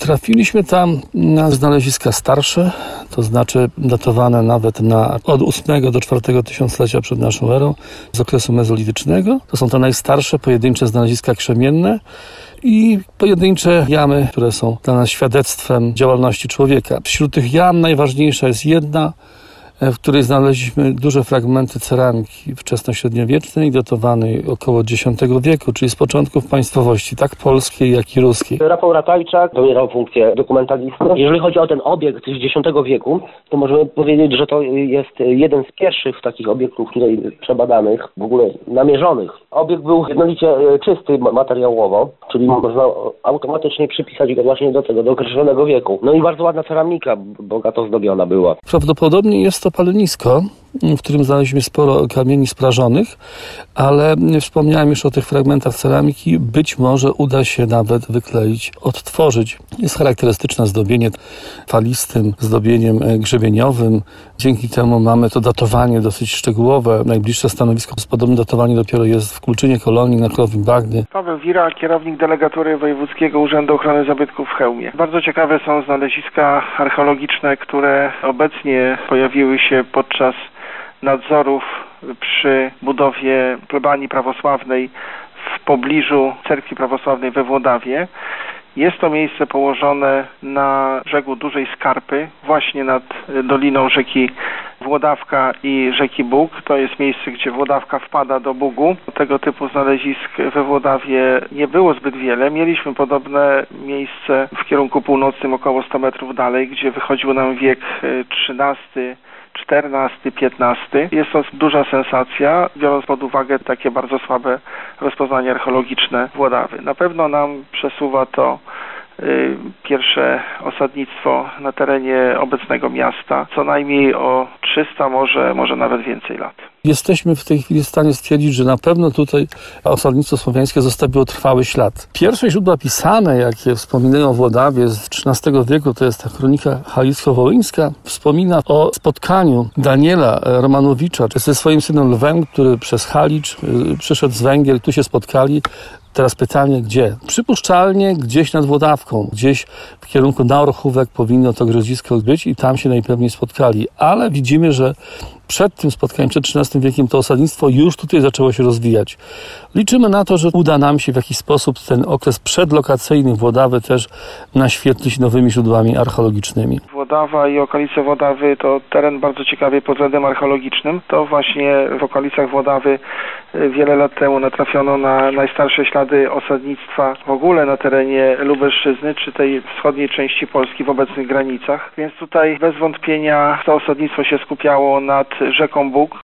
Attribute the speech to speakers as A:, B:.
A: Trafiliśmy tam na znaleziska starsze, to znaczy datowane nawet od 8 do 4 tysiąclecia przed naszą erą, z okresu mezolitycznego. To są te najstarsze pojedyncze znaleziska krzemienne i pojedyncze jamy, które są dla nas świadectwem działalności człowieka. Wśród tych jam najważniejsza jest jedna, w której znaleźliśmy duże fragmenty ceramiki wczesnośredniowiecznej, datowanej około X wieku, czyli z początków państwowości, tak polskiej, jak i ruskiej.
B: Rafał Ratajczak pełnił funkcję dokumentalisty. Jeżeli chodzi o ten obiekt z X wieku, to możemy powiedzieć, że to jest jeden z pierwszych takich obiektów tutaj przebadanych, w ogóle namierzonych. Obiekt był jednolicie czysty materiałowo, czyli można automatycznie przypisać go właśnie do określonego wieku. No i bardzo ładna ceramika, bogato zdobiona była.
A: Prawdopodobnie jest to palenisko, w którym znaleźliśmy sporo kamieni sprażonych, ale wspomniałem już o tych fragmentach ceramiki. Być może uda się nawet wykleić, odtworzyć. Jest charakterystyczne zdobienie falistym zdobieniem grzebieniowym. Dzięki temu mamy to datowanie dosyć szczegółowe. Najbliższe stanowisko z podobnym datowaniem dopiero jest w Kulczynie Kolonii na Krowim Bagnie.
C: Paweł Wira, kierownik delegatury Wojewódzkiego Urzędu Ochrony Zabytków w Chełmie. Bardzo ciekawe są znaleziska archeologiczne, które obecnie pojawiły się podczas nadzorów przy budowie plebanii prawosławnej w pobliżu cerkwi prawosławnej we Włodawie. Jest to miejsce położone na brzegu dużej skarpy, właśnie nad doliną rzeki Włodawka i rzeki Bóg. To jest miejsce, gdzie Włodawka wpada do Bugu. Tego typu znalezisk we Włodawie nie było zbyt wiele. Mieliśmy podobne miejsce w kierunku północnym, około 100 metrów dalej, gdzie wychodził nam wiek XIII, XIV, XV. Jest to duża sensacja, biorąc pod uwagę takie bardzo słabe rozpoznanie archeologiczne Włodawy. Na pewno nam przesuwa to pierwsze osadnictwo na terenie obecnego miasta, co najmniej o 300, może nawet więcej lat.
A: Jesteśmy w tej chwili w stanie stwierdzić, że na pewno tutaj osadnictwo słowiańskie zostawiło trwały ślad. Pierwsze źródła pisane, jakie wspominają o Włodawie z XIII wieku, to jest ta kronika halicko-wołyńska. Wspomina o spotkaniu Daniela Romanowicza ze swoim synem Lwem, który przez Halicz przyszedł z Węgier, tu się spotkali. Teraz pytanie, gdzie? Przypuszczalnie gdzieś nad Włodawką, gdzieś w kierunku na Orchówek powinno to grodzisko być i tam się najpewniej spotkali. Ale widzimy, że przed tym spotkaniem, przed XIII wiekiem, to osadnictwo już tutaj zaczęło się rozwijać. Liczymy na to, że uda nam się w jakiś sposób ten okres przedlokacyjny Włodawy też naświetlić nowymi źródłami archeologicznymi.
C: Włodawa i okolice Włodawy to teren bardzo ciekawy pod względem archeologicznym. To właśnie w okolicach Włodawy wiele lat temu natrafiono na najstarsze ślady osadnictwa w ogóle na terenie Lubelszczyzny, czy tej wschodniej części Polski w obecnych granicach. Więc tutaj bez wątpienia to osadnictwo się skupiało nad rzeką Bóg.